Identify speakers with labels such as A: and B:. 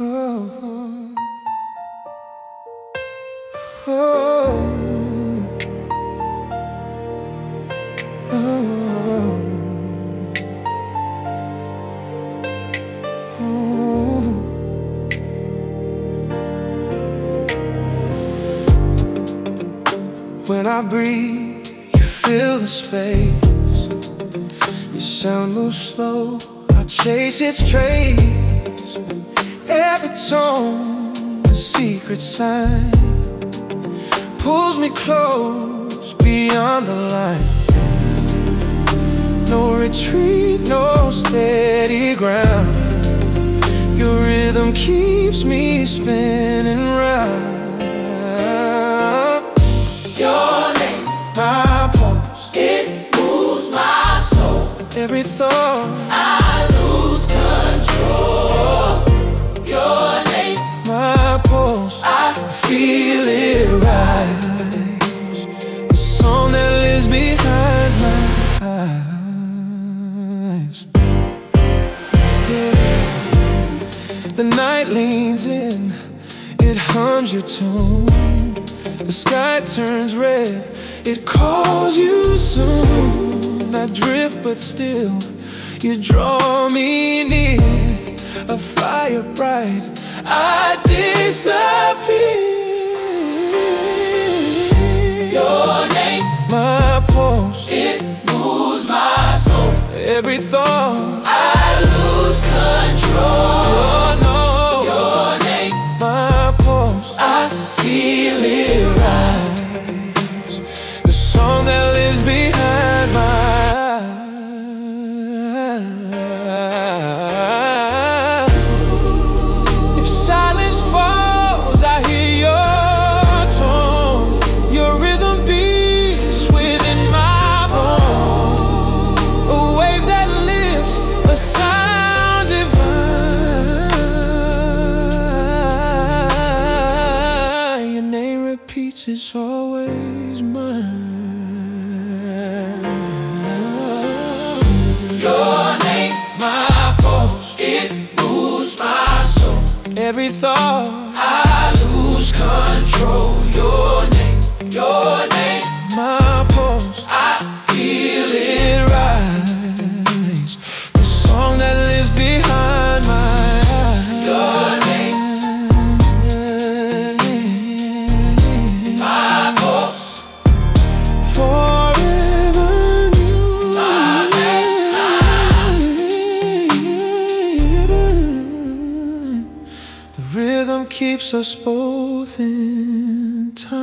A: Oh, oh, oh, oh. When I breathe, you fill the space. Your sound moves slow, I chase its trace. Every tone, a secret sign, pulls me close beyond the line. No retreat, no steady ground. Your rhythm keeps me spinning round.
B: Your name,
A: My pulse,
B: it moves my soul.
A: every thought,
B: I lose control. Your name,
A: my pulse,
B: I
A: feel it rise. The song that lives behind my eyes. Yeah. The night leans in, it hums your tune. The sky turns red, it calls you soon. I drift but still, you draw me near. A fire bright, I disappear.
B: your name,
A: My pulse,
B: it moves my soul.
A: every thought,
B: I lose control.
A: oh no.
B: Your name,
A: My pulse,
B: I
A: feel it rise. The song that lives behind my eyes. If silence falls, I hear your tone. Your rhythm beats within my bones. A wave that lifts, a sound divine. Your name repeats, it's always mine.
B: your name,
A: My pulse,
B: it moves my soul.
A: every thought,
B: I lose control. Your name,
A: my pulse,
B: I feel it.
A: it rise. The song that lives behind my eyes.
B: Your name, my pulse,
A: Forever new.
B: my
A: The rhythm keeps us both in time.